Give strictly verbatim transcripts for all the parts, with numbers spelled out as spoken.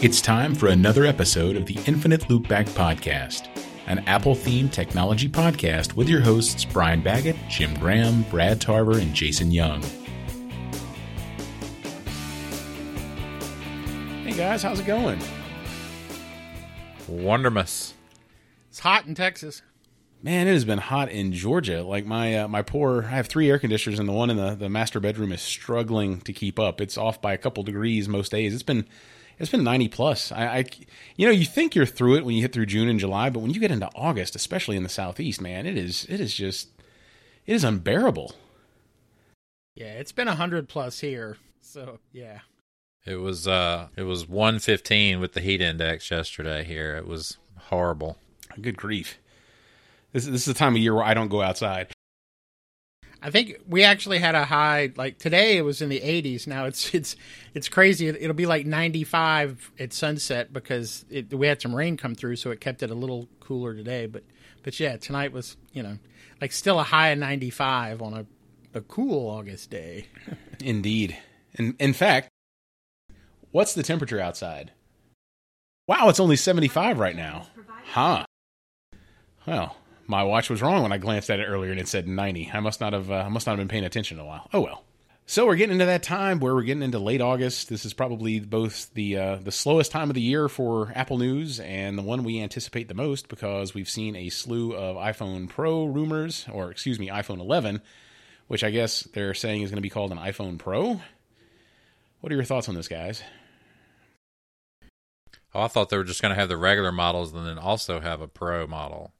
It's time for another episode of the Infinite Loopback Podcast, an Apple-themed technology podcast with your hosts Brian Baggett, Jim Graham, Brad Tarver, and Jason Young. Hey guys, how's it going? Wondermus. It's hot in Texas. Man, it has been hot in Georgia. Like my uh, my poor, I have three air conditioners, and the one in the, the master bedroom is struggling to keep up. It's off by a couple degrees most days. It's been it's been ninety plus. I, I, you know, you think you're through it when you hit through June and July, but when you get into August, especially in the Southeast, man, it is it is just it is unbearable. Yeah, it's been a hundred plus here. So yeah, it was uh it was one fifteen with the heat index yesterday here. It was horrible. Good grief. This, this is the time of year where I don't go outside. I think we actually had a high, like today it was in the eighties. Now it's it's it's crazy. It'll be like ninety-five at sunset because it, we had some rain come through, so it kept it a little cooler today. But but yeah, tonight was, you know, like still a high of ninety-five on a, a cool August day. Indeed. In, in fact, what's the temperature outside? Wow, it's only seventy-five right now. Huh. Well, my watch was wrong when I glanced at it earlier and it said ninety. I must not have uh, I must not have been paying attention in a while. Oh well. So we're getting into that time where we're getting into late August. This is probably both the uh, the slowest time of the year for Apple news and the one we anticipate the most because we've seen a slew of iPhone Pro rumors, or excuse me, iPhone eleven, which I guess they're saying is going to be called an iPhone Pro. What are your thoughts on this, guys? Oh, I thought they were just going to have the regular models and then also have a Pro model.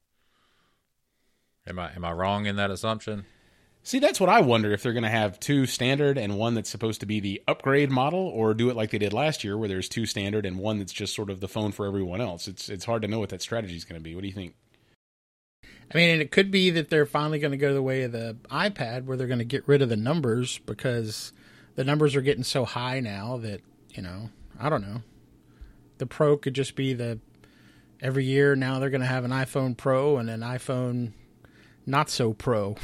Am I am I wrong in that assumption? See, that's what I wonder, if they're going to have two standard and one that's supposed to be the upgrade model, or do it like they did last year where there's two standard and one that's just sort of the phone for everyone else. It's it's hard to know what that strategy is going to be. What do you think? I mean, and it could be that they're finally going to go the way of the iPad where they're going to get rid of the numbers because the numbers are getting so high now that, you know, I don't know. The Pro could just be the every year now they're going to have an iPhone Pro and an iPhone not so pro.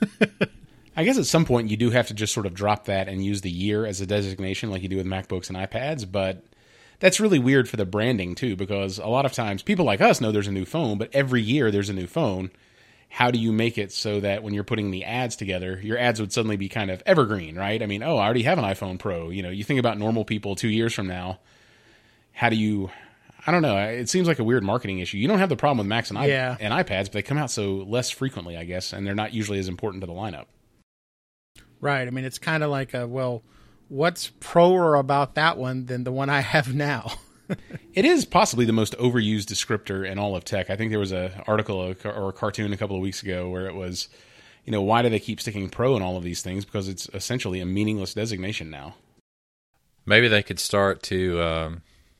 I guess at some point you do have to just sort of drop that and use the year as a designation like you do with MacBooks and iPads, but that's really weird for the branding too, because a lot of times people like us know there's a new phone, but every year there's a new phone. How do you make it so that when you're putting the ads together, your ads would suddenly be kind of evergreen, right? I mean, oh, I already have an iPhone Pro. You know, you think about normal people two years from now, how do you... I don't know. It seems like a weird marketing issue. You don't have the problem with Macs and, I- yeah. and iPads, but they come out so less frequently, I guess, and they're not usually as important to the lineup. Right. I mean, it's kind of like a, well, what's proer about that one than the one I have now? It is possibly the most overused descriptor in all of tech. I think there was an article or a cartoon a couple of weeks ago where it was, you know, why do they keep sticking pro in all of these things? Because it's essentially a meaningless designation now. Maybe they could start to... Um...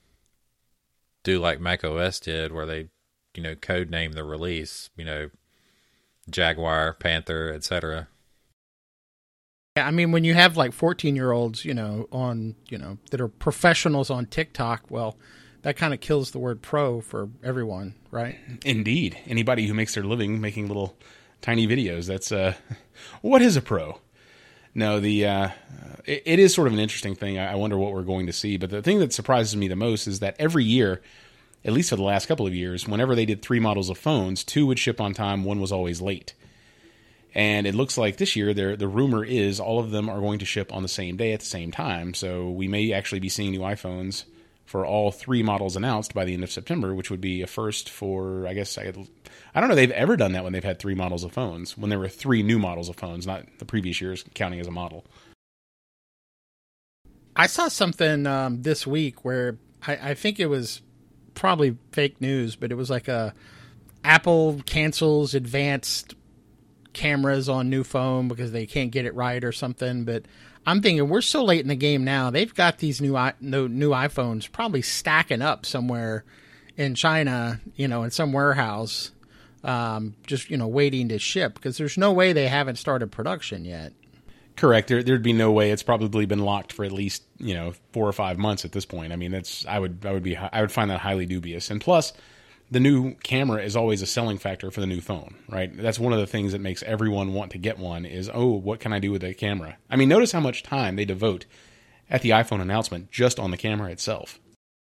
do like macOS did, where they, you know, code name the release, you know, Jaguar, Panther, et cetera. Yeah, I mean, when you have like fourteen-year-olds, you know, on, you know, that are professionals on TikTok, well, that kind of kills the word pro for everyone, right? Indeed. Anybody who makes their living making little tiny videos, that's, uh, what is a pro? No, the uh, it, it is sort of an interesting thing. I, I wonder what we're going to see. But the thing that surprises me the most is that every year, at least for the last couple of years, whenever they did three models of phones, two would ship on time, one was always late. And it looks like this year, the rumor is all of them are going to ship on the same day at the same time. So we may actually be seeing new iPhones for all three models announced by the end of September, which would be a first for, I guess, I, I don't know if they've ever done that when they've had three models of phones, when there were three new models of phones, not the previous years counting as a model. I saw something um, this week where I, I think it was probably fake news, but it was like a Apple cancels advanced cameras on new phone because they can't get it right or something, but I'm thinking we're so late in the game now. They've got these new no, new iPhones probably stacking up somewhere in China, you know, in some warehouse, um, just, you know, waiting to ship because there's no way they haven't started production yet. Correct. There, there'd be no way. It's probably been locked for at least, you know, four or five months at this point. I mean, that's I would I would be I would find that highly dubious. And plus, the new camera is always a selling factor for the new phone, right? That's one of the things that makes everyone want to get one is, oh, what can I do with the camera? I mean, notice how much time they devote at the iPhone announcement just on the camera itself.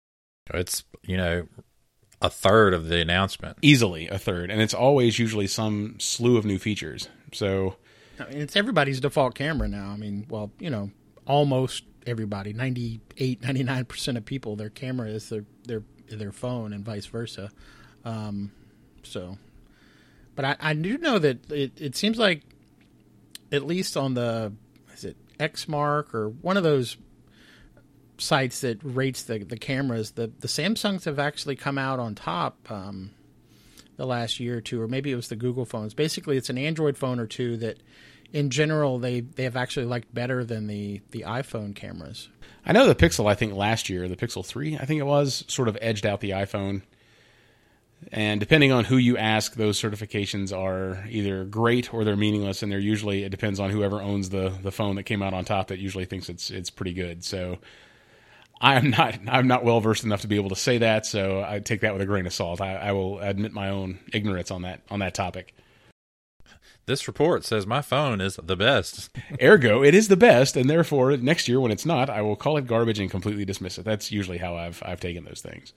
It's, you know, a third of the announcement. Easily a third. And it's always usually some slew of new features. So I mean, it's everybody's default camera now. I mean, well, you know, almost everybody, ninety-eight, ninety-nine percent of people, their camera is their their their phone and vice versa. Um, so, but I, I do know that it, it seems like, at least on the, is it Xmark or one of those sites that rates the, the cameras, the, the Samsungs have actually come out on top um, the last year or two, or maybe it was the Google phones. Basically, it's an Android phone or two that, in general, they, they have actually liked better than the, the iPhone cameras. I know the Pixel, I think last year, the Pixel three, I think it was, sort of edged out the iPhone. And depending on who you ask, those certifications are either great or they're meaningless, and they're usually, it depends on whoever owns the, the phone that came out on top that usually thinks it's it's pretty good. So I'm not I'm not well versed enough to be able to say that, so I take that with a grain of salt. I, I will admit my own ignorance on that on that topic. This report says my phone is the best. Ergo, it is the best, and therefore next year when it's not, I will call it garbage and completely dismiss it. That's usually how I've I've taken those things.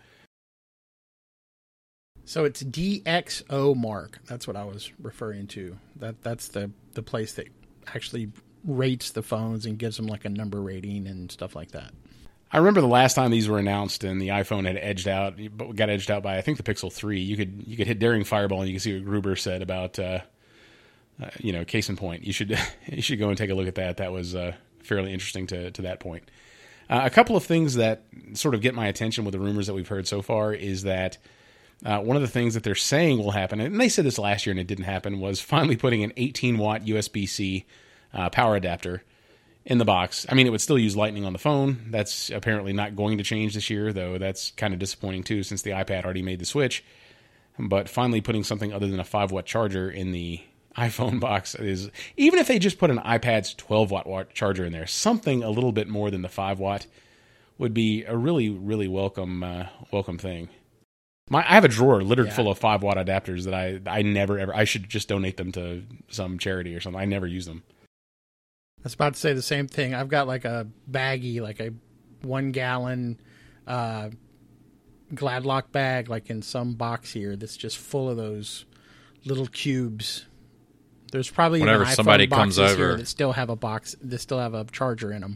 So it's D X O Mark. That's what I was referring to. That that's the, the place that actually rates the phones and gives them like a number rating and stuff like that. I remember the last time these were announced and the iPhone had edged out, but got edged out by I think the Pixel three. You could you could hit Daring Fireball and you can see what Gruber said about uh, uh, you know, case in point. You should you should go and take a look at that. That was uh, fairly interesting to to that point. Uh, a couple of things that sort of get my attention with the rumors that we've heard so far is that Uh, one of the things that they're saying will happen, and they said this last year and it didn't happen, was finally putting an eighteen watt U S B C uh, power adapter in the box. I mean, it would still use Lightning on the phone. That's apparently not going to change this year, though that's kind of disappointing too, since the iPad already made the switch. But finally putting something other than a five watt charger in the iPhone box is, even if they just put an iPad's twelve watt charger in there, something a little bit more than the five watt would be a really, really welcome, uh, welcome thing. My, I have a drawer littered yeah. full of five watt adapters that I, I never ever, I should just donate them to some charity or something. I never use them. I was about to say the same thing. I've got like a baggie, like a one gallon uh, Gladlock bag, like in some box here that's just full of those little cubes. There's probably whenever even somebody iPhone comes boxes over here that still have a box, that still have a charger in them.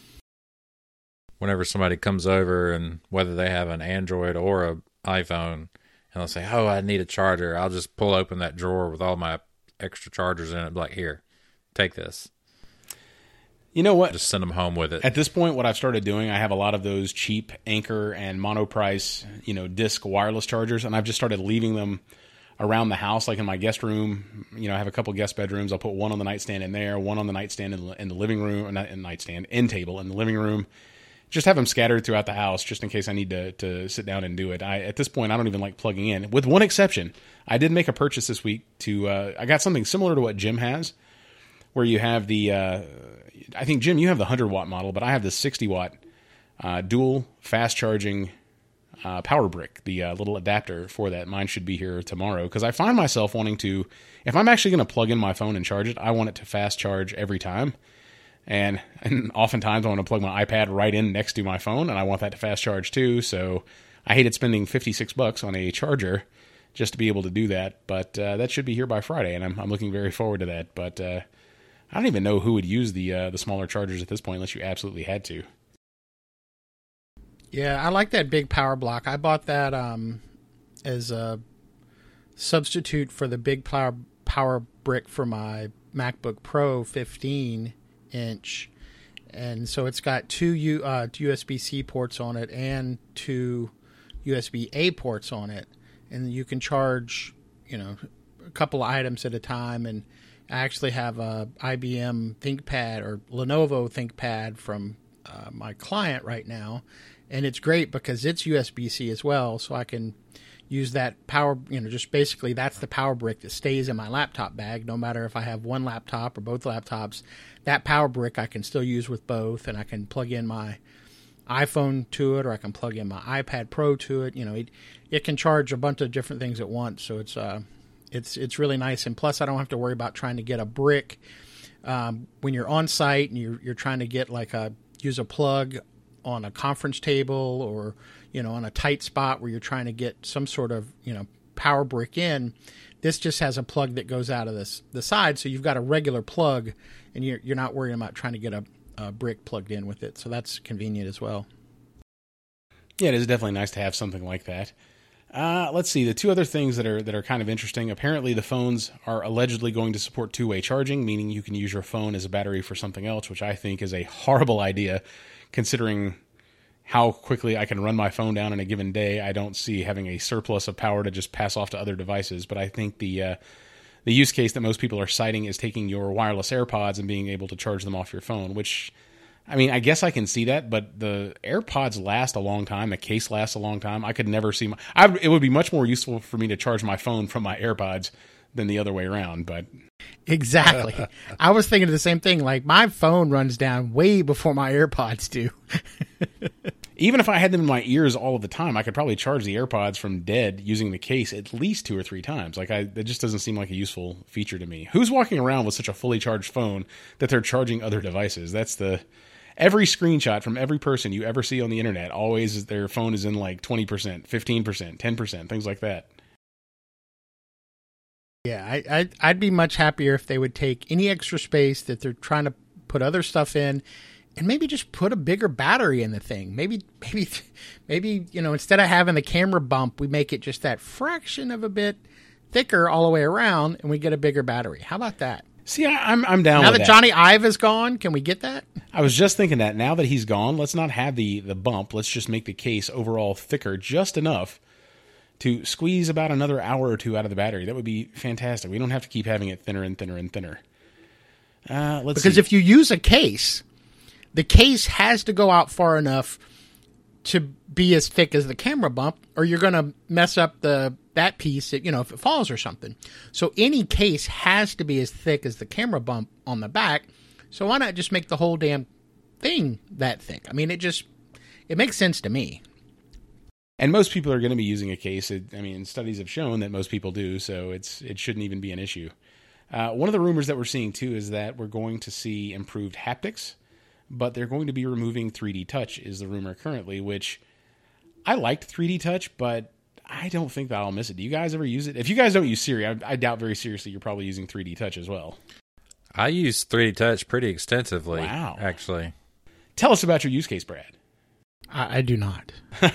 Whenever somebody comes over, and whether they have an Android or a iPhone, and they'll say, "Oh, I need a charger," I'll just pull open that drawer with all my extra chargers in it, and be like, "Here, take this." You know what? Just send them home with it. At this point, what I've started doing, I have a lot of those cheap Anker and Monoprice, you know, disc wireless chargers, and I've just started leaving them around the house, like in my guest room. You know, I have a couple guest bedrooms. I'll put one on the nightstand in there, one on the nightstand in the, in the living room, or not in the nightstand, end table in the living room. Just have them scattered throughout the house, just in case I need to to sit down and do it. I, at this point, I don't even like plugging in, with one exception. I did make a purchase this week to. Uh, I got something similar to what Jim has, where you have the. Uh, I think Jim, you have the one hundred watt model, but I have the sixty watt uh, dual fast charging uh, power brick, the uh, little adapter for that. Mine should be here tomorrow, because I find myself wanting to. If I'm actually going to plug in my phone and charge it, I want it to fast charge every time. And, and oftentimes I want to plug my iPad right in next to my phone, and I want that to fast charge too. So I hated spending fifty-six bucks on a charger just to be able to do that. But uh, that should be here by Friday, and I'm, I'm looking very forward to that. But uh, I don't even know who would use the uh, the smaller chargers at this point, unless you absolutely had to. Yeah, I like that big power block. I bought that um, as a substitute for the big power power brick for my MacBook Pro fifteen inch, and so it's got two U, uh, U S B C ports on it and two U S B A ports on it, and you can charge, you know, a couple items at a time. And I actually have a I B M ThinkPad or Lenovo ThinkPad from uh, my client right now, and it's great because it's U S B C as well, so I can use that power, you know, just basically that's the power brick that stays in my laptop bag, no matter if I have one laptop or both laptops. That power brick I can still use with both, and I can plug in my iPhone to it, or I can plug in my iPad Pro to it. You know, it it can charge a bunch of different things at once, so it's uh it's it's really nice. And plus, I don't have to worry about trying to get a brick um, when you're on site and you're you're trying to get like a use a plug on a conference table or, you know, on a tight spot where you're trying to get some sort of, you know, power brick in. This just has a plug that goes out of this the side, so you've got a regular plug, and you're you're not worrying about trying to get a, a brick plugged in with it. So that's convenient as well. Yeah, it is definitely nice to have something like that. Uh, let's see, the two other things that are that are kind of interesting. Apparently, the phones are allegedly going to support two-way charging, meaning you can use your phone as a battery for something else, which I think is a horrible idea, considering how quickly I can run my phone down in a given day. I don't see having a surplus of power to just pass off to other devices, but I think the uh, the use case that most people are citing is taking your wireless AirPods and being able to charge them off your phone, which, I mean, I guess I can see that, but the AirPods last a long time. The case lasts a long time. I could never see my... I, it would be much more useful for me to charge my phone from my AirPods than the other way around, but... Exactly. I was thinking of the same thing. Like, my phone runs down way before my AirPods do. Even if I had them in my ears all of the time, I could probably charge the AirPods from dead using the case at least two or three times. Like, I, it just doesn't seem like a useful feature to me. Who's walking around with such a fully charged phone that they're charging other devices? That's the... Every screenshot from every person you ever see on the internet, always is their phone is in like twenty percent, fifteen percent, ten percent, things like that. Yeah, I, I'd, I'd be much happier if they would take any extra space that they're trying to put other stuff in and maybe just put a bigger battery in the thing. Maybe, maybe, maybe, you know, instead of having the camera bump, we make it just that fraction of a bit thicker all the way around and we get a bigger battery. How about that? See, I, I'm I'm down now with that. that. Johnny Ive is gone, can we get that? I was just thinking that now that he's gone, let's not have the, the bump. Let's just make the case overall thicker just enough to squeeze about another hour or two out of the battery. That would be fantastic. We don't have to keep having it thinner and thinner and thinner. Uh, let's because see. if you use a case, the case has to go out far enough to be as thick as the camera bump, or you're going to mess up the that piece, you know, if it falls or something. So any case has to be as thick as the camera bump on the back. So why not just make the whole damn thing that thick? I mean, it just, it makes sense to me. And most people are going to be using a case. It, I mean, studies have shown that most people do, so it's it shouldn't even be an issue. Uh, one of the rumors that we're seeing, too, is that we're going to see improved haptics, but they're going to be removing three D Touch, is the rumor currently, which I liked three D Touch, but I don't think that I'll miss it. Do you guys ever use it? If you guys don't use Siri, I, I doubt very seriously you're probably using three D Touch as well. I use three D Touch pretty extensively, Wow. actually. Tell us about your use case, Brad. I, I do not.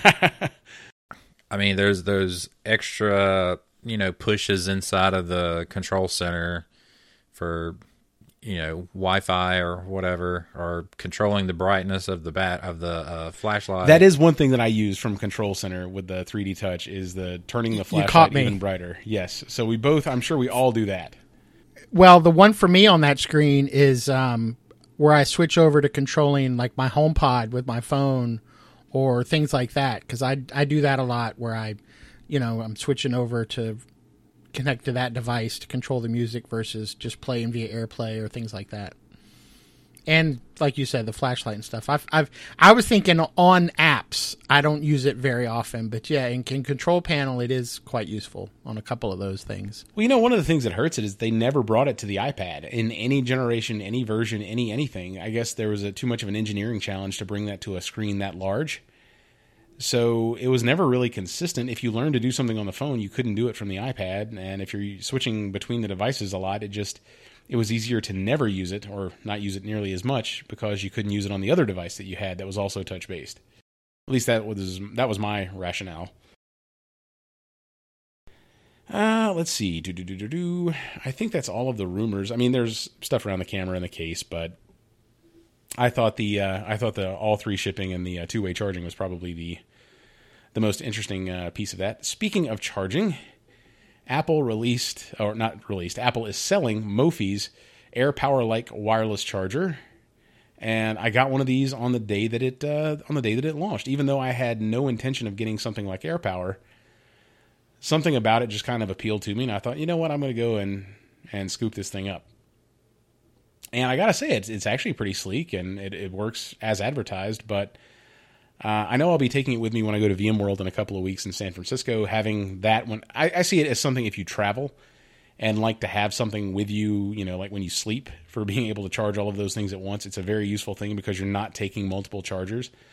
I mean, there's those extra, you know, pushes inside of the control center for, you know, Wi-Fi or whatever, or controlling the brightness of the bat of the uh, flashlight. That is one thing that I use from Control Center with the three D Touch is the turning the You flashlight caught me. even brighter. Yes. So we both, I'm sure we all do that. Well, the one for me on that screen is um, where I switch over to controlling like my HomePod with my phone or things like that. Because I, I do that a lot where I, you know, I'm switching over to connect to that device to control the music versus just playing via AirPlay or things like that. And like you said, the flashlight and stuff. I've, I've, I was thinking on apps. I don't use it very often, but yeah, in, in Control Panel, it is quite useful on a couple of those things. Well, you know, one of the things that hurts it is they never brought it to the iPad in any generation, any version, any anything. I guess there was a, too much of an engineering challenge to bring that to a screen that large. So it was never really consistent. If you learned to do something on the phone, you couldn't do it from the iPad. And if you're switching between the devices a lot, it just, it was easier to never use it or not use it nearly as much because you couldn't use it on the other device that you had that was also touch-based. At least that was that was my rationale. Uh, let's see. Do, do, do, do, do. I think that's all of the rumors. I mean, there's stuff around the camera and the case, but I thought the uh, I thought the all three shipping and the uh, two-way charging was probably the the most interesting uh, piece of that. Speaking of charging, Apple released, or not released, Apple is selling Mofi's AirPower-like wireless charger, and I got one of these on the day that it uh, on the day that it launched. Even though I had no intention of getting something like AirPower, something about it just kind of appealed to me, and I thought, you know what, I'm going to go and and scoop this thing up. And I gotta say, it's it's actually pretty sleek, and it, it works as advertised, but Uh, I know I'll be taking it with me when I go to VMworld in a couple of weeks in San Francisco. Having that one, I, I see it as something if you travel and like to have something with you, you know, like when you sleep, for being able to charge all of those things at once. It's a very useful thing because you're not taking multiple chargers.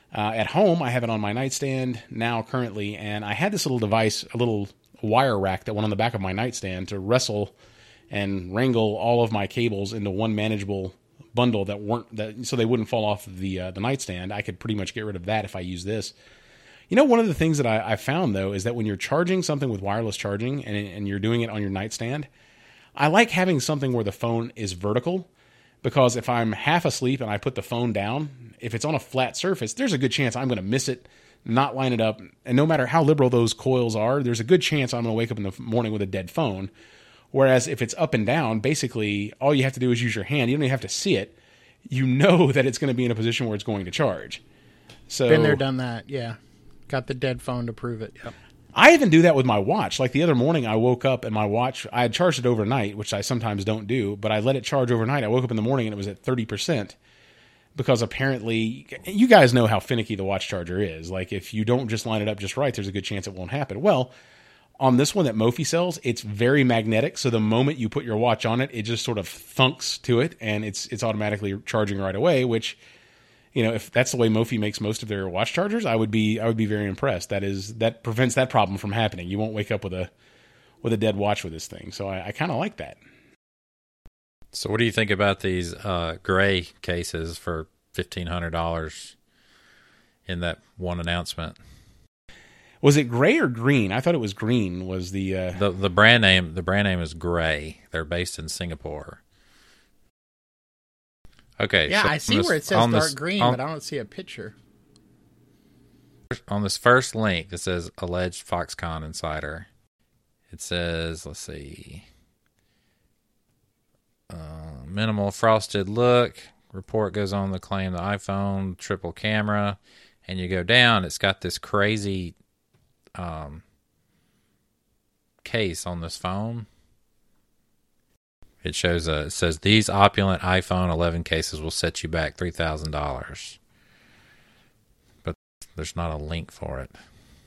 Uh, at home, I have it on my nightstand now currently, and I had this little device, a little wire rack that went on the back of my nightstand to wrestle and wrangle all of my cables into one manageable bundle that weren't that so they wouldn't fall off the uh, the nightstand. I could pretty much get rid of that if I use this. You know, one of the things that I, I found though is that when you're charging something with wireless charging and, and you're doing it on your nightstand, I like having something where the phone is vertical, because if I'm half asleep and I put the phone down, if it's on a flat surface, there's a good chance I'm going to miss it, not line it up, and no matter how liberal those coils are, there's a good chance I'm going to wake up in the morning with a dead phone. Whereas if it's up and down, basically all you have to do is use your hand. You don't even have to see it. You know that it's going to be in a position where it's going to charge. So been there, done that. Yeah, got the dead phone to prove it. Yep. I even do that with my watch. Like the other morning, I woke up and my watch, I had charged it overnight, which I sometimes don't do, but I let it charge overnight. I woke up in the morning and it was at thirty percent because apparently, you guys know how finicky the watch charger is. Like if you don't just line it up just right, there's a good chance it won't happen. Well, on this one that Mophie sells, it's very magnetic. So the moment you put your watch on it, it just sort of thunks to it and it's it's automatically charging right away, which, you know, if that's the way Mophie makes most of their watch chargers, I would be I would be very impressed. That is that prevents that problem from happening. You won't wake up with a with a dead watch with this thing. So I, I kind of like that. So what do you think about these uh, gray cases for fifteen hundred dollars in that one announcement? Was it gray or green? I thought it was green. Was the uh... the the brand name? The brand name is Gray. They're based in Singapore. Okay. Yeah, so I see this, where it says dark this, green, on, but I don't see a picture. On this first link, it says alleged Foxconn insider. It says, let's see, uh, minimal frosted look. Report goes on to claim the iPhone triple camera, and you go down. It's got this crazy um, case on this phone. It shows a, it says these opulent iPhone eleven cases will set you back three thousand dollars, but there's not a link for it.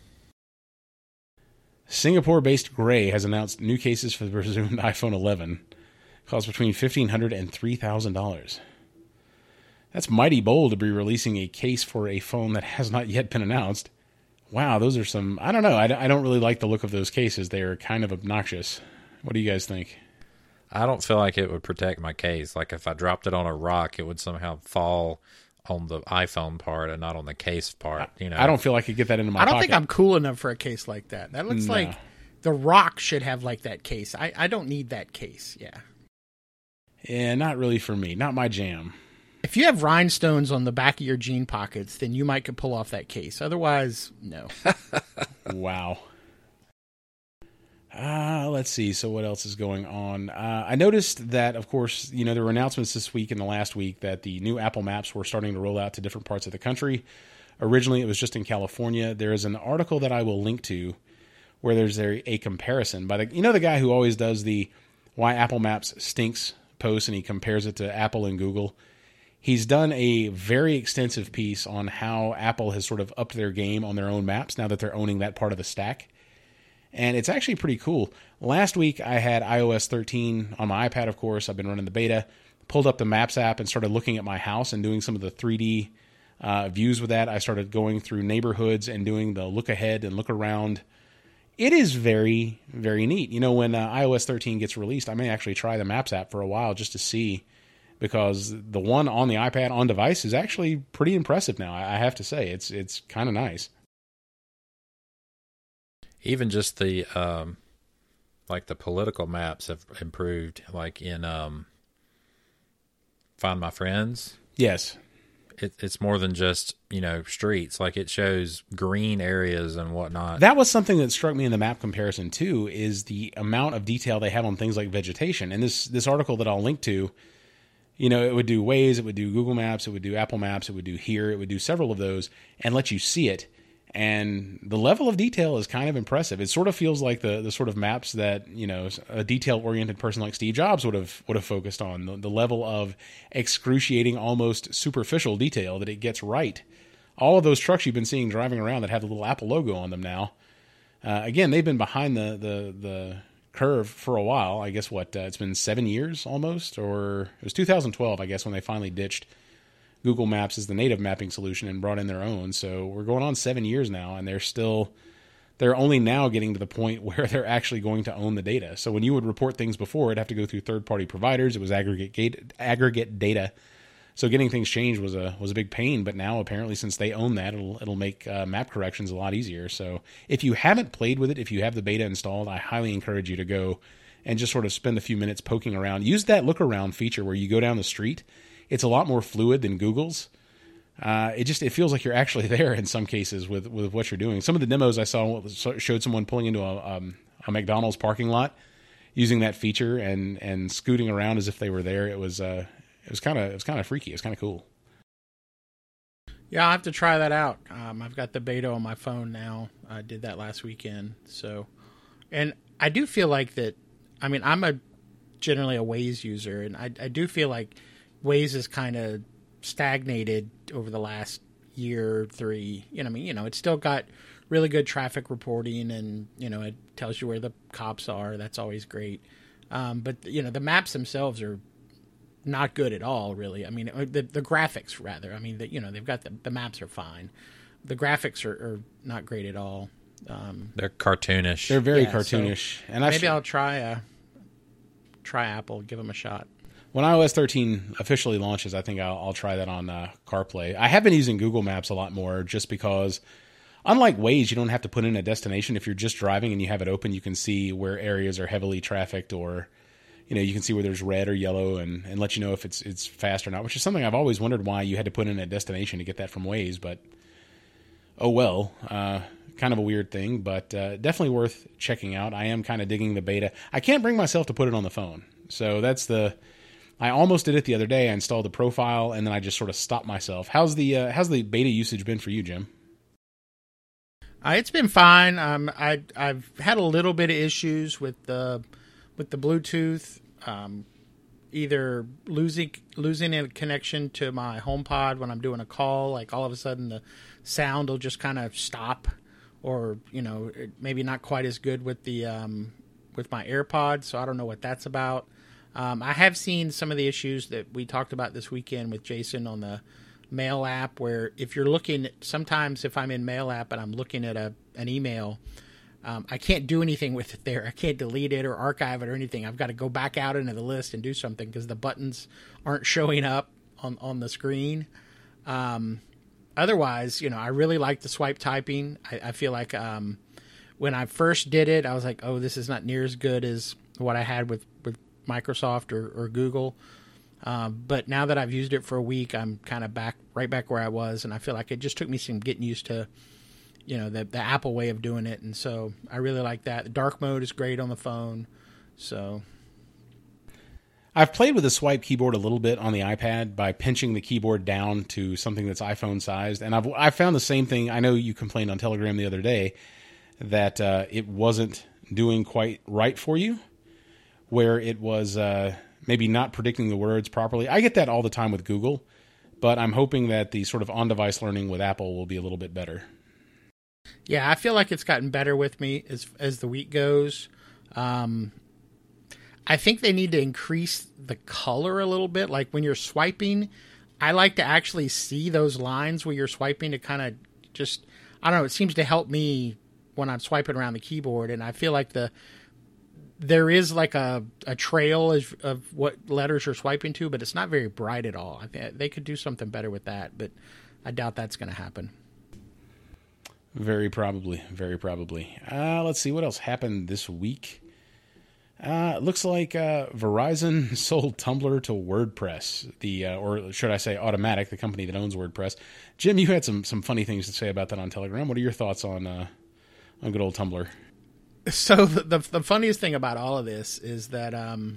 Singapore-based Gray has announced new cases for the presumed iPhone eleven. Cost between fifteen hundred dollars and three thousand dollars. That's mighty bold to be releasing a case for a phone that has not yet been announced. Wow, those are some... I don't know. I, I don't really like the look of those cases. They are kind of obnoxious. What do you guys think? I don't feel like it would protect my case. Like if I dropped it on a rock, it would somehow fall on the iPhone part and not on the case part. You know, I don't feel like I could get that into my I don't pocket. think I'm cool enough for a case like that. That looks No. like the Rock should have like that case. I, I don't need that case. Yeah. Yeah, not really for me. Not my jam. If you have rhinestones on the back of your jean pockets, then you might could pull off that case. Otherwise, no. Wow. Uh, let's see. So what else is going on? Uh, I noticed that, of course, you know, there were announcements this week and the last week that the new Apple Maps were starting to roll out to different parts of the country. Originally, it was just in California. There is an article that I will link to where there's a, a comparison by the, you know, the guy who always does the why Apple Maps stinks post and he compares it to Apple and Google. He's done a very extensive piece on how Apple has sort of upped their game on their own maps now that they're owning that part of the stack. And it's actually pretty cool. Last week, I had i O S thirteen on my iPad, of course. I've been running the beta. Pulled up the Maps app and started looking at my house and doing some of the three D uh, views with that. I started going through neighborhoods and doing the look ahead and look around. It is very, very neat. You know, when uh, i O S thirteen gets released, I may actually try the Maps app for a while just to see, because the one on the iPad on device is actually pretty impressive now. I have to say, it's it's kind of nice. Even just the um, like the political maps have improved. Like in um, Find My Friends. Yes, it, it's more than just, you know, streets. Like it shows green areas and whatnot. That was something that struck me in the map comparison too. Is the amount of detail they have on things like vegetation. And this this article that I'll link to, you know, it would do Waze, it would do Google Maps, it would do Apple Maps, it would do Here, it would do several of those and let you see it. And the level of detail is kind of impressive. It sort of feels like the the sort of maps that, you know, a detail-oriented person like Steve Jobs would have would have focused on. The, the level of excruciating, almost superficial detail that it gets right. All of those trucks you've been seeing driving around that have the little Apple logo on them now. Uh, again, they've been behind the, the the curve for a while. I guess what uh, it's been seven years almost, or it was two thousand twelve, I guess, when they finally ditched Google Maps as the native mapping solution and brought in their own. So we're going on seven years now, and they're still they're only now getting to the point where they're actually going to own the data. So when you would report things before, it'd have to go through third-party providers. It was aggregate gate, aggregate data. So getting things changed was a was a big pain. But now apparently, since they own that, it'll it'll make uh, map corrections a lot easier. So if you haven't played with it, if you have the beta installed, I highly encourage you to go and just sort of spend a few minutes poking around. Use that look around feature where you go down the street. It's a lot more fluid than Google's. Uh, it just it feels like you're actually there in some cases with, with what you're doing. Some of the demos I saw showed someone pulling into a, um, a McDonald's parking lot using that feature and, and scooting around as if they were there. It was uh, it was kind of it was kind of freaky. It was kind of cool. Yeah, I'll have to try that out. Um, I've got the beta on my phone now. I did that last weekend. So, and I do feel like that. I mean, I'm a generally a Waze user, and I, I do feel like Waze is kind of stagnated over the last year or three. You know, I mean, you know, it's still got really good traffic reporting, and you know, it tells you where the cops are. That's always great. Um, but you know, the maps themselves are not good at all, really. I mean, the the graphics rather. I mean, the, you know, they've got the the maps are fine. The graphics are, are not great at all. Um, They're cartoonish. They're very yeah, cartoonish, so and I've maybe I'll try a try Apple, give them a shot. When i O S thirteen officially launches, I think I'll, I'll try that on uh, CarPlay. I have been using Google Maps a lot more just because, unlike Waze, you don't have to put in a destination. If you're just driving and you have it open, you can see where areas are heavily trafficked, or you know, you can see where there's red or yellow, and, and let you know if it's it's fast or not, which is something I've always wondered why you had to put in a destination to get that from Waze. But oh well, uh, kind of a weird thing, but uh, definitely worth checking out. I am kind of digging the beta. I can't bring myself to put it on the phone, so that's the. I almost did it the other day. I installed the profile, and then I just sort of stopped myself. How's the uh, how's the beta usage been for you, Jim? Uh, it's been fine. Um, I I've had a little bit of issues with the with the Bluetooth, um, either losing losing a connection to my HomePod when I'm doing a call. Like all of a sudden, the sound will just kind of stop, or you know, it, maybe not quite as good with the um, with my AirPods. So I don't know what that's about. Um, I have seen some of the issues that we talked about this weekend with Jason on the Mail app, where if you're looking, sometimes if I'm in Mail app and I'm looking at a an email, um, I can't do anything with it there. I can't delete it or archive it or anything. I've got to go back out into the list and do something because the buttons aren't showing up on, on the screen. Um, otherwise, you know, I really like the swipe typing. I, I feel like um, when I first did it, I was like, oh, this is not near as good as what I had with, with Microsoft or, or Google. Um, but now that I've used it for a week, I'm kind of back, right back where I was. And I feel like it just took me some getting used to, you know, the, the Apple way of doing it. And so I really like that. The dark mode is great on the phone. So I've played with the swipe keyboard a little bit on the iPad by pinching the keyboard down to something that's iPhone sized. And I've, I found the same thing. I know you complained on Telegram the other day that uh, it wasn't doing quite right for you, where it was uh, maybe not predicting the words properly. I get that all the time with Google, but I'm hoping that the sort of on-device learning with Apple will be a little bit better. Yeah, I feel like it's gotten better with me as as the week goes. Um, I think they need to increase the color a little bit. Like when you're swiping, I like to actually see those lines where you're swiping to kind of just, I don't know, it seems to help me when I'm swiping around the keyboard. And I feel like the there is like a, a trail of, of what letters you're swiping to, but it's not very bright at all. I think they could do something better with that, but I doubt that's going to happen. Very probably. Very probably. Uh, let's see what else happened this week. Uh, it looks like uh, Verizon sold Tumblr to WordPress, the uh, or should I say Automatic, the company that owns WordPress. Jim, you had some some funny things to say about that on Telegram. What are your thoughts on uh, on good old Tumblr? So the, the the funniest thing about all of this is that um,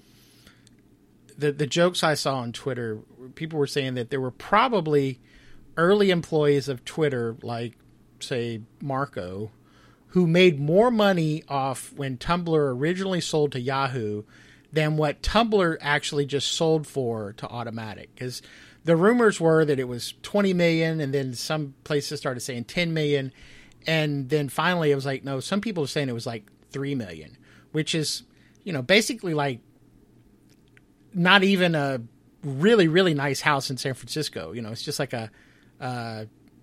the the jokes I saw on Twitter, people were saying that there were probably early employees of Twitter, like say Marco, who made more money off when Tumblr originally sold to Yahoo than what Tumblr actually just sold for to Automatic. Because the rumors were that it was twenty million, and then some places started saying ten million. And then finally it was like, no, some people are saying it was like three million, which is, you know, basically like not even a, really, really nice house in San Francisco. You know, it's just like a uh,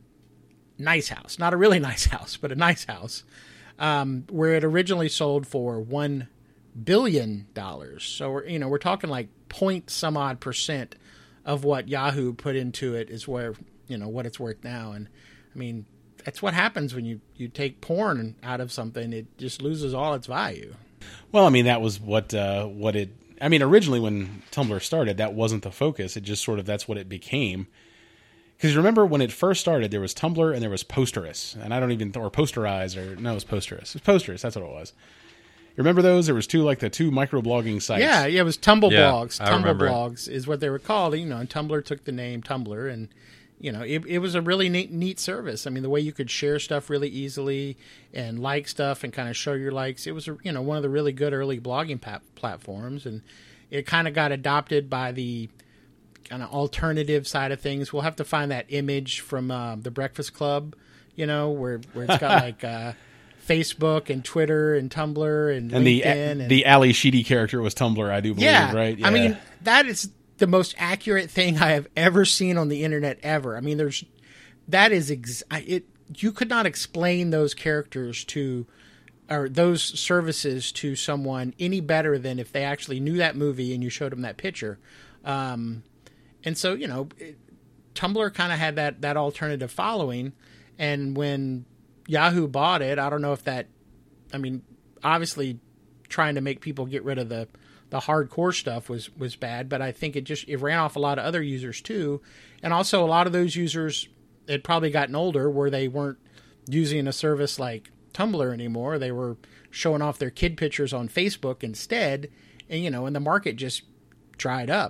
nice house, not a really nice house, but a nice house, um, where it originally sold for one billion dollars. So we're, you know, we're talking like point some odd percent of what Yahoo put into it is where, you know, what it's worth now. And I mean, that's what happens when you, you take porn out of something. It just loses all its value. Well, I mean, that was what, uh, what it, I mean, originally when Tumblr started, that wasn't the focus. It just sort of, that's what it became. Because remember when it first started, there was Tumblr and there was Posterous. And I don't even, or Posterize, or no, it was Posterous. It was Posterous, that's what it was. You remember those? There was two, like the two microblogging sites. Yeah, yeah, it was Tumble Yeah, Blogs. I Tumble remember. Blogs is what they were called. You know, and Tumblr took the name Tumblr, and you know, it, it was a really neat, neat service. I mean, the way you could share stuff really easily and like stuff and kind of show your likes. It was, you know, one of the really good early blogging pa- platforms, and it kind of got adopted by the kind of alternative side of things. We'll have to find that image from uh, the Breakfast Club, you know, where where it's got like. Uh, Facebook and Twitter and Tumblr and, And LinkedIn. the and, the Ali Sheedy character was Tumblr, I do believe, yeah, right? I mean, that is the most accurate thing I have ever seen on the internet ever. I mean, there's that is ex- it. You could not explain those characters to or those services to someone any better than if they actually knew that movie and you showed them that picture. Um, and so, you know, it, Tumblr kind of had that that alternative following, and when Yahoo bought it, I don't know if that, I mean, obviously trying to make people get rid of the, the hardcore stuff was, was bad, but I think it just, it ran off a lot of other users too. And also a lot of those users had probably gotten older where they weren't using a service like Tumblr anymore. They were showing off their kid pictures on Facebook instead. And, you know, and the market just dried up.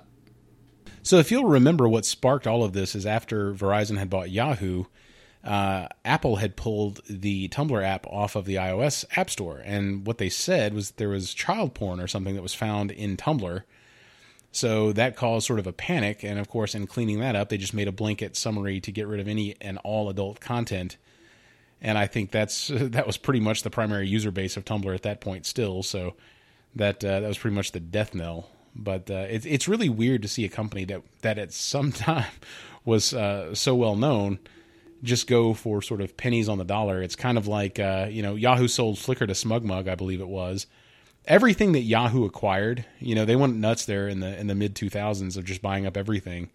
So if you'll remember, what sparked all of this is after Verizon had bought Yahoo, Uh, Apple had pulled the Tumblr app off of the iOS App Store, and what they said was there was child porn or something that was found in Tumblr, so that caused sort of a panic, and of course in cleaning that up, they just made a blanket summary to get rid of any and all adult content, and I think that's that was pretty much the primary user base of Tumblr at that point still, so that uh, that was pretty much the death knell. But uh, it, it's really weird to see a company that, that at some time was uh, so well known just go for sort of pennies on the dollar. It's kind of like, uh, you know, Yahoo sold Flickr to SmugMug, I believe it was. Everything that Yahoo acquired, you know, they went nuts there in the in the mid two thousands of just buying up everything.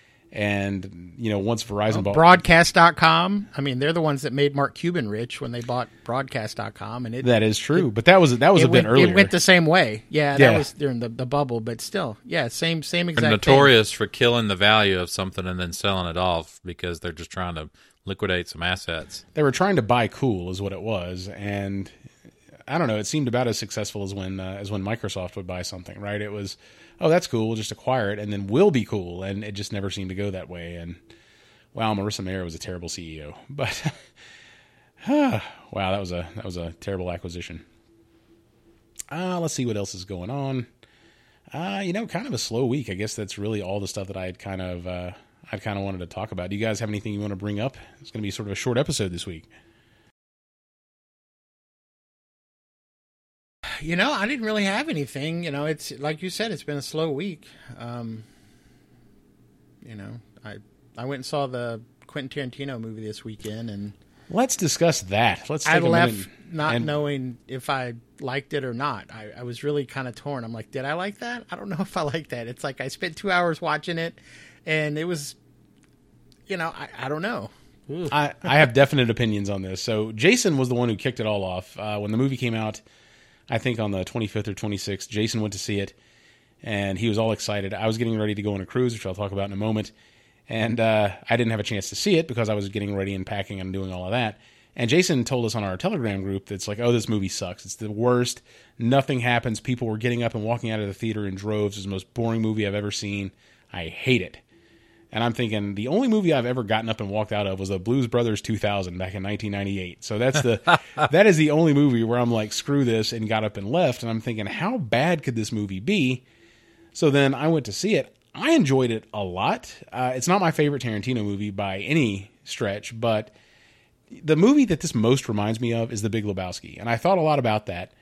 And, you know, once Verizon bought... Broadcast dot com. I mean, they're the ones that made Mark Cuban rich when they bought Broadcast dot com. And it, that is true. It, but that was that was a went, bit earlier. It went the same way. Yeah, that Yeah. was during the, the bubble. But still, yeah, same same exact They're thing. notorious for killing the value of something and then selling it off because they're just trying to liquidate some assets. They were trying to buy cool is what it was. And I don't know, it seemed about as successful as when uh, as when Microsoft would buy something, right? It was, oh, that's cool, we'll just acquire it, and then we'll be cool. And it just never seemed to go that way. And, wow, Marissa Mayer was a terrible C E O. But, wow, that was a that was a terrible acquisition. Uh, let's see what else is going on. Uh, you know, kind of a slow week. I guess that's really all the stuff that I had kind of... Uh, I kind of wanted to talk about. Do you guys have anything you want to bring up? It's going to be sort of a short episode this week. You know, I didn't really have anything. You know, it's like you said, it's been a slow week. Um, you know, I I went and saw the Quentin Tarantino movie this weekend, and Let's discuss that. Let's. Take I a left minute not and, knowing if I liked it or not. I, I was really kind of torn. I'm like, did I like that? I don't know if I like that. It's like I spent two hours watching it, and it was, you know, I, I don't know. I, I have definite opinions on this. So Jason was the one who kicked it all off uh, when the movie came out. I think on the twenty-fifth or twenty-sixth, Jason went to see it, and he was all excited. I was getting ready to go on a cruise, which I'll talk about in a moment, and uh, I didn't have a chance to see it because I was getting ready and packing and doing all of that. And Jason told us on our Telegram group that's like, oh, this movie sucks. It's the worst. Nothing happens. People were getting up and walking out of the theater in droves. It's the most boring movie I've ever seen. I hate it. And I'm thinking the only movie I've ever gotten up and walked out of was the Blues Brothers two thousand back in nineteen ninety-eight. So that's the that is the only movie where I'm like, screw this, and got up and left. And I'm thinking, how bad could this movie be? So then I went to see it. I enjoyed it a lot. Uh, it's not my favorite Tarantino movie by any stretch, but the movie that this most reminds me of is The Big Lebowski. And I thought a lot about that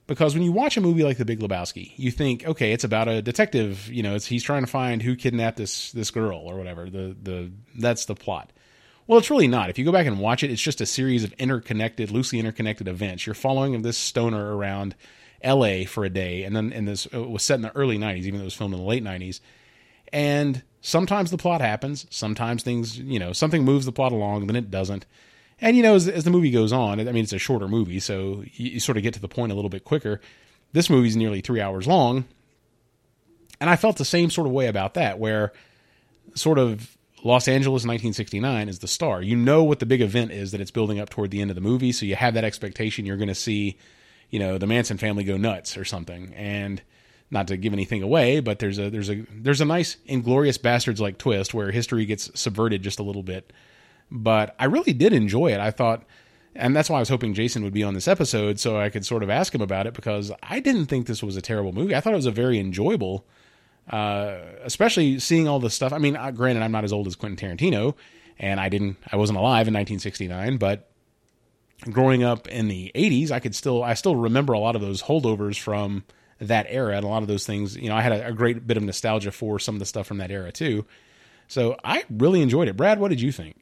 Because when you watch a movie like The Big Lebowski, you think, okay, it's about a detective. You know, it's he's trying to find who kidnapped this this girl or whatever. The the that's the plot. Well, it's really not. If you go back and watch it, it's just a series of interconnected, loosely interconnected events. You're following this stoner around L A for a day, and then and this it was set in the early nineties, even though it was filmed in the late nineties. And sometimes the plot happens. Sometimes things, you know, something moves the plot along, then it doesn't. And, you know, as, as the movie goes on, I mean, it's a shorter movie, so you, you sort of get to the point a little bit quicker. This movie's nearly three hours long. And I felt the same sort of way about that, where sort of Los Angeles nineteen sixty-nine is the star. You know what the big event is that it's building up toward the end of the movie, so you have that expectation you're going to see, you know, the Manson family go nuts or something. And not to give anything away, but there's a there's a there's a nice Inglourious Basterds-like twist where history gets subverted just a little bit. But I really did enjoy it. I thought, and that's why I was hoping Jason would be on this episode so I could sort of ask him about it, because I didn't think this was a terrible movie. I thought it was a very enjoyable, uh, especially seeing all the stuff. I mean, granted, I'm not as old as Quentin Tarantino, and I didn't, I wasn't alive in nineteen sixty-nine, but growing up in the eighties, I could still, I still remember a lot of those holdovers from that era, and a lot of those things, you know, I had a, a great bit of nostalgia for some of the stuff from that era too. So I really enjoyed it. Brad, what did you think?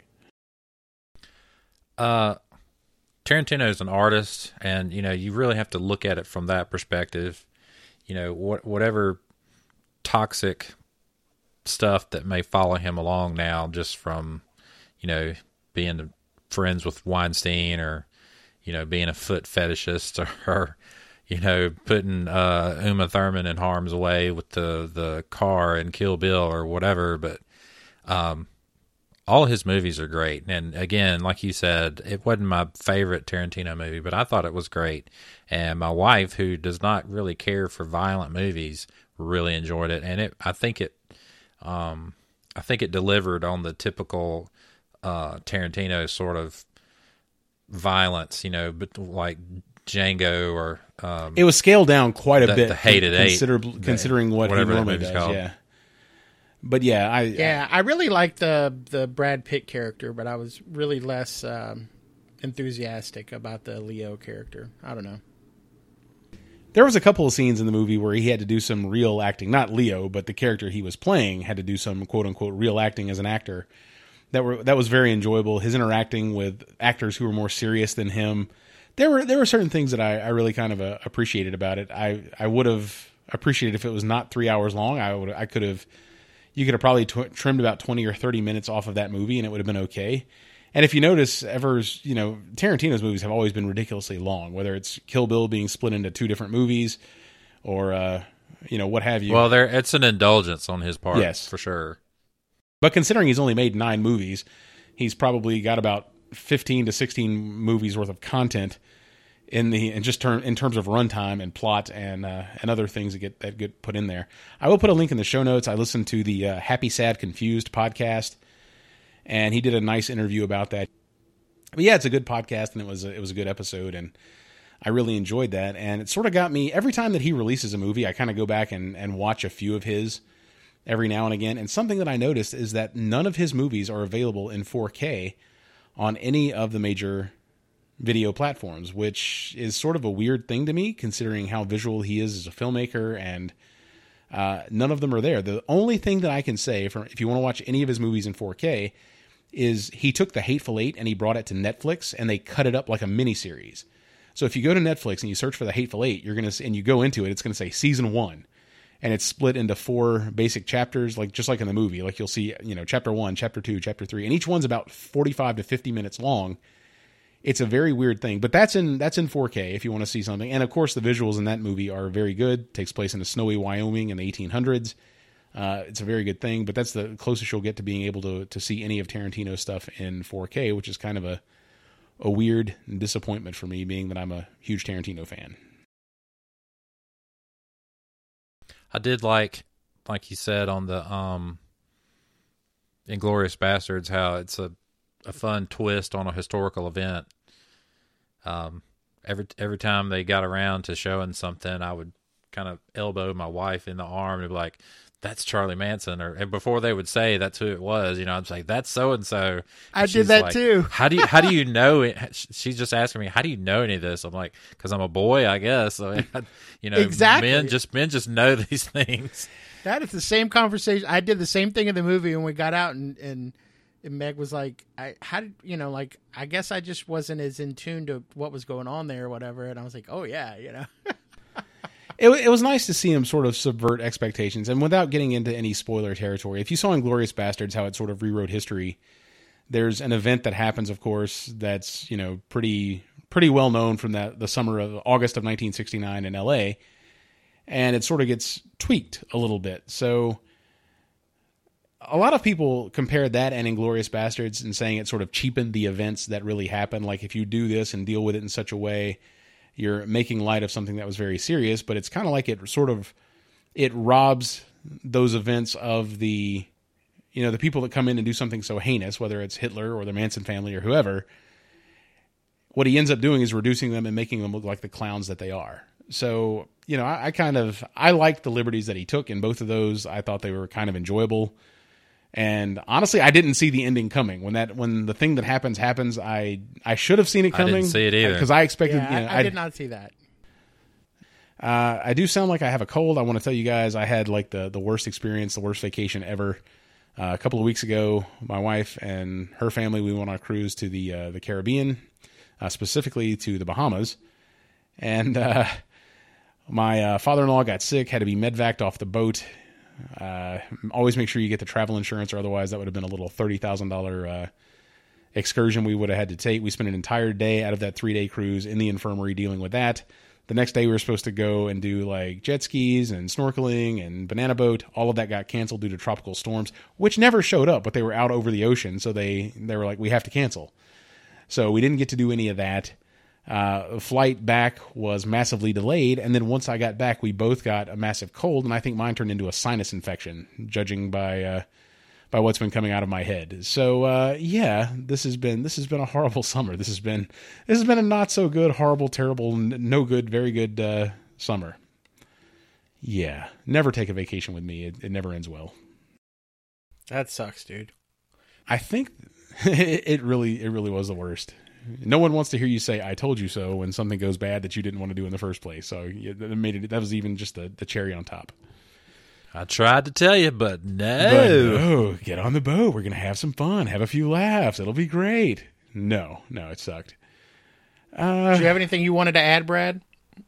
Uh, Tarantino is an artist, and you know you really have to look at it from that perspective. You know, what whatever toxic stuff that may follow him along now, just from you know being friends with Weinstein, or you know being a foot fetishist, or, or you know putting uh, Uma Thurman in harm's way with the the car and Kill Bill or whatever. But um. all his movies are great. And again, like you said, it wasn't my favorite Tarantino movie, but I thought it was great. And my wife, who does not really care for violent movies, really enjoyed it. And it, I think it, um, I think it delivered on the typical uh, Tarantino sort of violence, you know, but like Django or um, it was scaled down quite a the, bit, the Hated Eight, considering what he normally does. Called. Yeah. But yeah, I yeah, I really liked the the Brad Pitt character, but I was really less um, enthusiastic about the Leo character. I don't know. There was a couple of scenes in the movie where he had to do some real acting. Not Leo, but the character he was playing had to do some quote unquote real acting as an actor. That were that was very enjoyable. His interacting with actors who were more serious than him. There were there were certain things that I, I really kind of uh, appreciated about it. I, I would have appreciated if it was not three hours long. I would I could have. You could have probably tw- trimmed about twenty or thirty minutes off of that movie, and it would have been okay. And if you notice, Evers, you know, Tarantino's movies have always been ridiculously long, whether it's Kill Bill being split into two different movies or, uh, you know, what have you. Well, there it's an indulgence on his part, yes, for sure. But considering he's only made nine movies, he's probably got about fifteen to sixteen movies worth of content in the and just term in terms of runtime and plot and uh, and other things that get that get put in there. I will put a link in the show notes. I listened to the uh, Happy Sad Confused podcast, and he did a nice interview about that. But yeah, it's a good podcast, and it was a, it was a good episode, and I really enjoyed that. And it sort of got me every time that he releases a movie. I kind of go back and and watch a few of his every now and again. And something that I noticed is that none of his movies are available in four K on any of the major video platforms, which is sort of a weird thing to me, considering how visual he is as a filmmaker, and uh, none of them are there. The only thing that I can say, for if you want to watch any of his movies in four K, is he took The Hateful Eight and he brought it to Netflix, and they cut it up like a miniseries. So if you go to Netflix and you search for The Hateful Eight, you're gonna and you go into it, it's gonna say season one, and it's split into four basic chapters, like just like in the movie. Like you'll see, you know, chapter one, chapter two, chapter three, and each one's about forty-five to fifty minutes long. It's a very weird thing, but that's in that's in four K if you want to see something. And of course, the visuals in that movie are very good. It takes place in a snowy Wyoming in the eighteen hundreds. Uh, it's a very good thing, but that's the closest you'll get to being able to to see any of Tarantino's stuff in four K, which is kind of a a weird disappointment for me, being that I'm a huge Tarantino fan. I did like, like you said on the um, Inglourious Basterds, how it's a a fun twist on a historical event. Um, every every time they got around to showing something, I would kind of elbow my wife in the arm and be like, that's Charlie Manson, or and before they would say that's who it was, you know, I'm like, that's so and so. I did that like, too. How do you how do you know it? She's just asking me, how do you know any of this? I'm like, because I'm a boy, I guess. I mean, you know, Exactly. men just men just know these things. That is the same conversation. I did the same thing in the movie when we got out, and and, and Meg was like, "I how did you know? Like, I guess I just wasn't as in tune to what was going on there, or whatever." And I was like, "Oh yeah, you know." It, it was nice to see him sort of subvert expectations, and without getting into any spoiler territory. If you saw Inglourious Bastards how it sort of rewrote history, there's an event that happens, of course, that's, you know, pretty pretty well known from that the summer of August of nineteen sixty-nine in L A, and it sort of gets tweaked a little bit. So a lot of people compared that and Inglourious Bastards and saying it sort of cheapened the events that really happened. Like, if you do this and deal with it in such a way, you're making light of something that was very serious. But it's kind of like it sort of, it robs those events of the, you know, the people that come in and do something so heinous, whether it's Hitler or the Manson family or whoever. What he ends up doing is reducing them and making them look like the clowns that they are. So, you know, I, I kind of, I liked the liberties that he took in both of those. I thought they were kind of enjoyable. And honestly, I didn't see the ending coming. When that, when the thing that happens happens, I, I should have seen it coming. I didn't see it either, because I expected. Yeah, you know, I, I did not see that. Uh, I do sound like I have a cold. I want to tell you guys, I had like the the worst experience, the worst vacation ever. Uh, a couple of weeks ago, my wife and her family, we went on a cruise to the uh, the Caribbean, uh, specifically to the Bahamas, and uh, my uh, father-in-law got sick, had to be medvaced off the boat. Uh, always make sure you get the travel insurance, or otherwise that would have been a little thirty thousand dollars uh, excursion we would have had to take. We spent an entire day out of that three-day cruise in the infirmary dealing with that. The next day we were supposed to go and do like jet skis and snorkeling and banana boat. All of that got canceled due to tropical storms, which never showed up, but they were out over the ocean. So they, they were like, we have to cancel. So we didn't get to do any of that. Uh, flight back was massively delayed. And then once I got back, we both got a massive cold. And I think mine turned into a sinus infection, judging by, uh, by what's been coming out of my head. So, uh, yeah, this has been, this has been a horrible summer. This has been, this has been a not so good, horrible, terrible, n- no good, very good, uh, summer. Yeah. Never take a vacation with me. It, it never ends well. That sucks, dude. I think it, it really, it really was the worst. No one wants to hear you say, I told you so, when something goes bad that you didn't want to do in the first place. So yeah, that made it, that was even just the, the cherry on top. I tried to tell you, but no. But no, get on the boat. We're going to have some fun. Have a few laughs. It'll be great. No, no, it sucked. Uh, Do you have anything you wanted to add, Brad?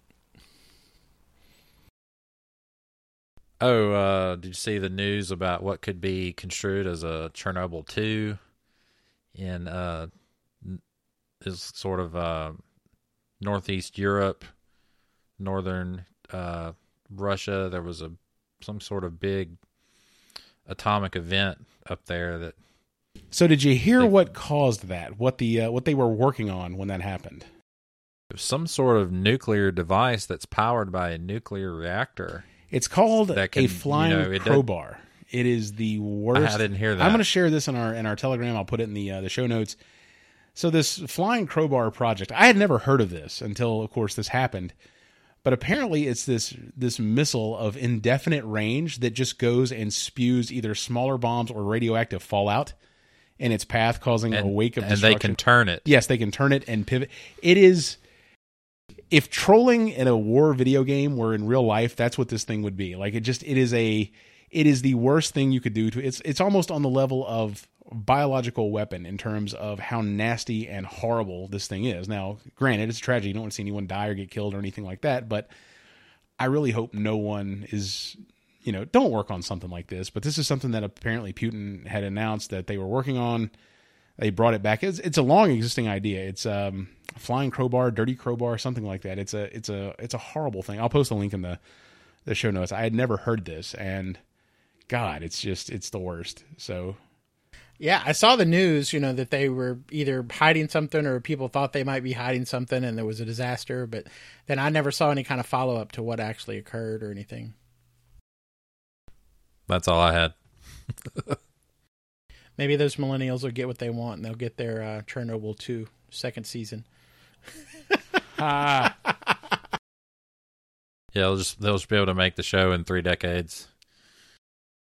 Oh, uh, did you see the news about what could be construed as a Chernobyl two in uh, is sort of uh, northeast Europe, northern uh, Russia? There was a some sort of big atomic event up there that. So did you hear they, what caused that? What the uh, what they were working on when that happened? Some sort of nuclear device that's powered by a nuclear reactor. It's called that can, a flying you know, it crowbar. It is the worst. I didn't hear that. I'm going to share this in our in our Telegram. I'll put it in the uh, the show notes. So this flying crowbar project, I had never heard of this until, of course, this happened. But apparently it's this this missile of indefinite range that just goes and spews either smaller bombs or radioactive fallout in its path, causing and, a wake of and destruction. And they can turn it. Yes, they can turn it and pivot. It is... If trolling in a war video game were in real life, that's what this thing would be. Like, it just... It is a... It is the worst thing you could do to... It's, it's almost on the level of biological weapon in terms of how nasty and horrible this thing is. Now, granted, it's a tragedy. You don't want to see anyone die or get killed or anything like that, but I really hope no one is, you know, don't work on something like this. But this is something that apparently Putin had announced that they were working on. They brought it back. It's, it's a long existing idea. It's um, flying crowbar, dirty crowbar, something like that. It's a it's a it's a horrible thing. I'll post a link in the the show notes. I had never heard this, and God, it's just it's the worst. So. Yeah, I saw the news, you know, that they were either hiding something or people thought they might be hiding something and there was a disaster, but then I never saw any kind of follow-up to what actually occurred or anything. That's all I had. Maybe those millennials will get what they want and they'll get their uh, Chernobyl two second season. Ah. Yeah, they'll just, they'll just be able to make the show in three decades.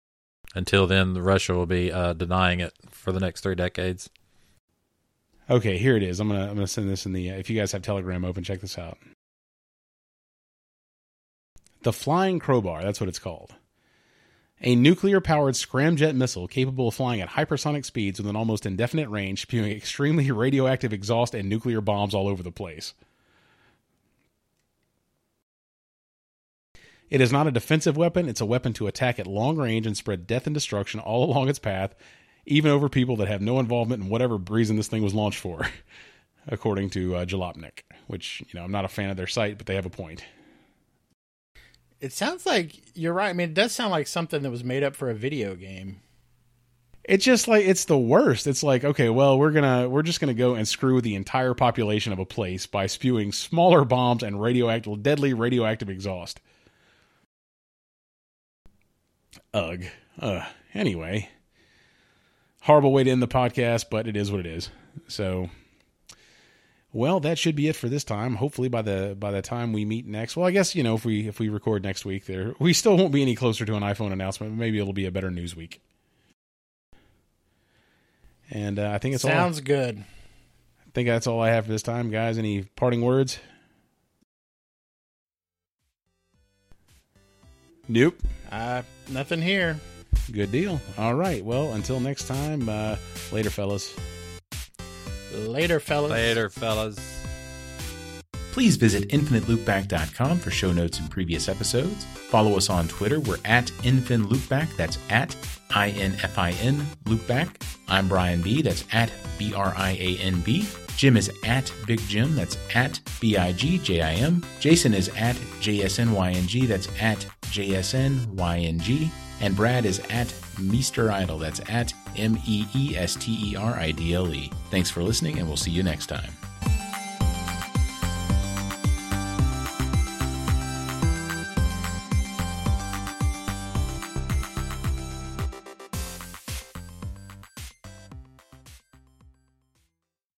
Until then, Russia will be uh, denying it for the next three decades. Okay, here it is. I'm gonna I'm gonna send this in the. Uh, if you guys have Telegram open, check this out. The Flying Crowbar. That's what it's called. A nuclear-powered scramjet missile capable of flying at hypersonic speeds with an almost indefinite range, spewing extremely radioactive exhaust and nuclear bombs all over the place. It is not a defensive weapon. It's a weapon to attack at long range and spread death and destruction all along its path, even over people that have no involvement in whatever reason this thing was launched for, according to uh, Jalopnik, which, you know, I'm not a fan of their site, but they have a point. It sounds like you're right. I mean, it does sound like something that was made up for a video game. It's just like, it's the worst. It's like, okay, well, we're gonna we're just gonna go and screw the entire population of a place by spewing smaller bombs and radioactive, deadly radioactive exhaust. Ugh. Uh, anyway, horrible way to end the podcast, but it is what it is. So, well, that should be it for this time. Hopefully, by the by the time we meet next, well, I guess, you know, if we if we record next week, there we still won't be any closer to an iPhone announcement. But maybe it'll be a better news week. And uh, I think it's sounds all, sounds good. I think that's all I have for this time, guys. Any parting words? Nope. Uh, nothing here. Good deal. All right. Well, until next time, uh, later, fellas. Later, fellas. Later, fellas. Please visit infinite loopback dot com for show notes and previous episodes. Follow us on Twitter. We're at InfinLoopback. That's at I N F I N Loopback. I'm Brian B. That's at B R I A N B. Jim is at Big Jim. That's at B I G J I M. Jason is at J S N Y N G. That's at J S N Y N G. And Brad is at Meester Idle. That's at M E E S T E R I D L E. Thanks for listening, and we'll see you next time.